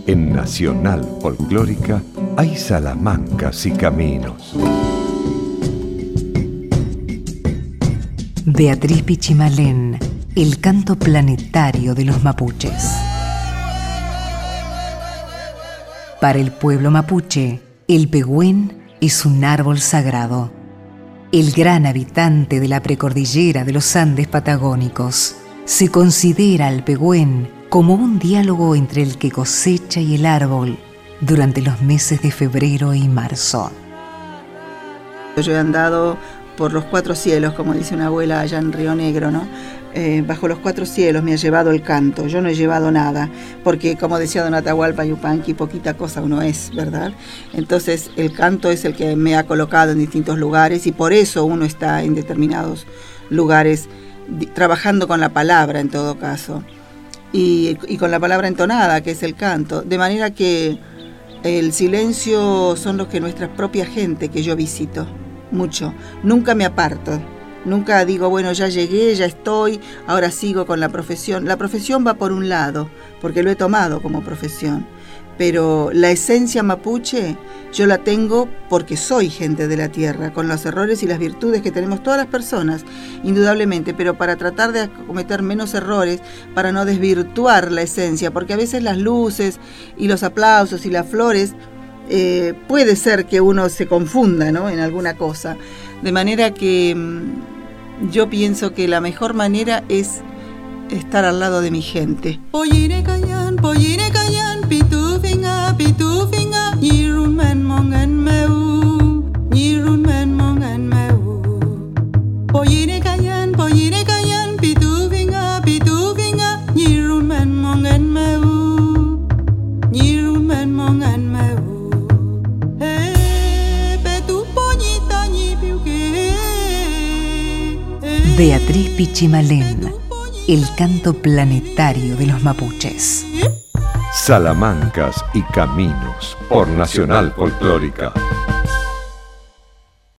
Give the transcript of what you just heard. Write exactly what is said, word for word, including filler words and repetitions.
En Nacional Folclórica hay salamancas y caminos. Beatriz Pichimalén, el canto planetario de los mapuches. Para el pueblo mapuche, el pehuen es un árbol sagrado. El gran habitante de la precordillera de los Andes patagónicos. Se considera al pehuen como un diálogo entre el que cosecha y el árbol durante los meses de febrero y marzo. Yo he andado por los cuatro cielos, como dice una abuela allá en Río Negro, ¿no? Eh, bajo los cuatro cielos me ha llevado el canto. Yo no he llevado nada, porque como decía don Atahualpa Yupanqui, poquita cosa uno es, ¿verdad? Entonces el canto es el que me ha colocado en distintos lugares y por eso uno está en determinados lugares trabajando con la palabra en todo caso. Y, y con la palabra entonada, que es el canto, de manera que el silencio son los que nuestra propia gente que yo visito mucho, nunca me aparto, nunca digo bueno ya llegué, ya estoy, ahora sigo con la profesión. La profesión va por un lado, porque lo he tomado como profesión, pero la esencia mapuche yo la tengo porque soy gente de la tierra, con los errores y las virtudes que tenemos todas las personas, indudablemente, pero para tratar de cometer menos errores, para no desvirtuar la esencia, porque a veces las luces y los aplausos y las flores, eh, puede ser que uno se confunda, ¿no?, en alguna cosa, de manera que mmm, yo pienso que la mejor manera es estar al lado de mi gente. Poyine kayan, poyine kayan, pitufinga, pitufinga, yirun men mongan meu, yirun men mongan meu. Poyine kayan, poyine kayan, pitufinga, pitufinga, yirun men mongan meu, yirun men mongan meu. Eh, petu poñita ni piuque. Beatriz Pichimalén, el canto planetario de los mapuches. Salamancas y caminos por Nacional Folclórica.